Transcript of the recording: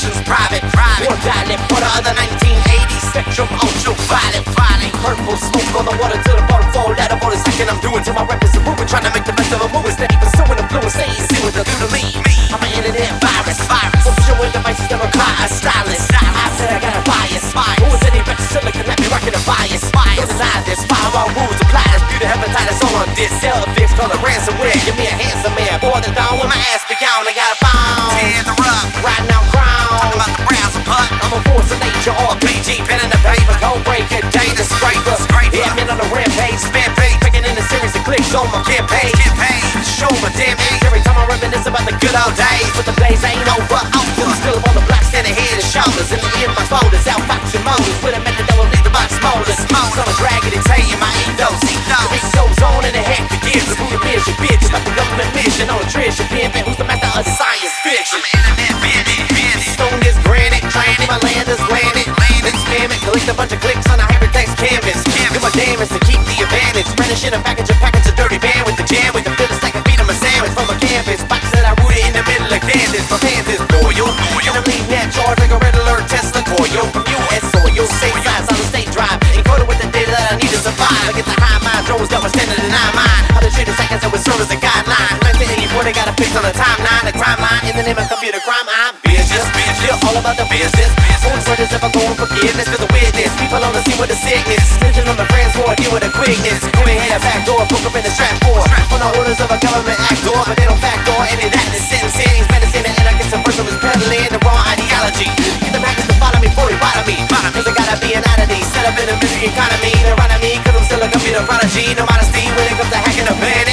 communications private. One dialect for the other 1980s spectrum ultraviolet. Purple smoke on the water till the bottom fall out of all the second I'm doing to my rappers and moving, trying to make the best of a movie. Steady pursuing the fluid, stay and see what they'll do to me. I'm an internet virus. I'm showing devices that require a stylist. I said I got a bias. Who is any better silicon? Let me rockin' a bias. Don't deny this. Firewall rules apply. This beauty hepatitis on this. Sell a fix called a ransomware. Give me a handsome man. Boy, the dawn with my ass be gone. I got a phone. Tear the rug. Riding out crown. Talking about the browser putt. I'm a force of nature. RPG. Pen in the paper. Code breaker. Data scraper. Yeah, men on the rampage. Spam page. Picking in a series of clicks on my campaign. Show my damn age. Every time I reminisce about the good old days. But the days ain't over. Still up on the block, standing head and shoulders. In the inbox folders, out boxing motors. With a method that will leave the box smolders. Gonna drag it and tell you my ethos. The beat goes on and the heck begins. The booty bitch, your bitch. About the government mission on a treasure pimpin'. Who's the master of science fiction? I'm an internet bitch. Stone is granite. Trying to my land is landed. Then spam it. Collect a bunch of clicks on a hypertext canvas. Do my damage to keep the advantage. Brandishing a package a dirty band with the jam. With the filler stack and feed on my sandwich from a canvas. Box that I rooted in the middle of Kansas. My fans is loyal. And I'm leading that charge like a red alert Tesla coil. From US soil, state size on the state drive. Encoded with the data that I need to survive. I get the high mind drones that was standing in our mind. How to treat the seconds that would serve as a guideline. 1984, they got a fix on the timeline. The crime line in the name of computer crime. I'm business. Still all about the business. Only word is ever going forgiveness. Cause the witness. People on the scene with the sickness. Snitching on the friends for a deal with the quickness. Come in here, back door, broke up in the strap for. On the orders of a government actor. But they don't backdoor any of that. It's sentencing. Medicine and I guess the person was peddling the wrong ideology. Get them hackers to follow me before they bother me. Cause I gotta be an oddity. Set up in a military economy. They're running me cause I'm still a computer prodigy. No modesty when it comes to hacking a band.